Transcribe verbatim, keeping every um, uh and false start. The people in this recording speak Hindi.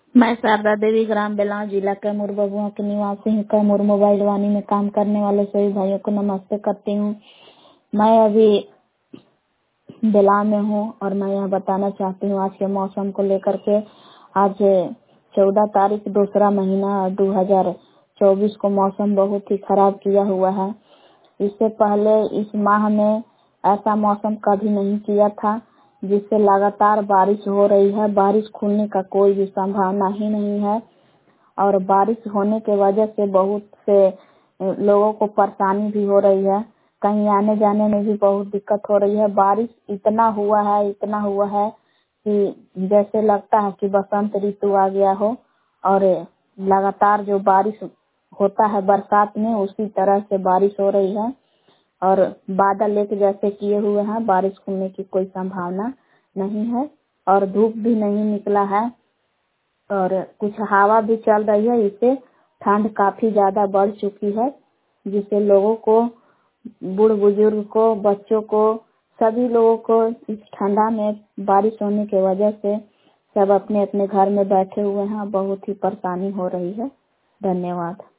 मैं शारदा देवी ग्राम बेलाव जिला कैमूर बबुआ के निवासी हूँ। कैमूर मोबाइल वाणी में काम करने वाले सभी भाइयों को नमस्ते करती हूँ। मैं अभी बेलाव में हूँ और मैं यह बताना चाहती हूँ आज के मौसम को लेकर के। आज चौदह तारीख दूसरा महीना दो हजार चौबीस को मौसम बहुत ही खराब किया हुआ है। इससे पहले इस माह में ऐसा मौसम कभी नहीं किया था, जिससे लगातार बारिश हो रही है। बारिश खुलने का कोई भी संभावना ही नहीं है और बारिश होने के वजह से बहुत से लोगों को परेशानी भी हो रही है। कहीं आने जाने में भी बहुत दिक्कत हो रही है। बारिश इतना हुआ है इतना हुआ है कि जैसे लगता है कि बसंत ऋतु आ गया हो। और लगातार जो बारिश होता है बरसात में, उसी तरह से बारिश हो रही है और बादल एक जैसे किए हुए हैं। बारिश खुलने की कोई संभावना नहीं है और धूप भी नहीं निकला है और कुछ हवा भी चल रही है। इससे ठंड काफी ज्यादा बढ़ चुकी है, जिससे लोगों को, बूढ़ बुजुर्ग को, बच्चों को, सभी लोगों को इस ठंडा में बारिश होने की वजह से सब अपने अपने घर में बैठे हुए हैं। बहुत ही परेशानी हो रही है। धन्यवाद।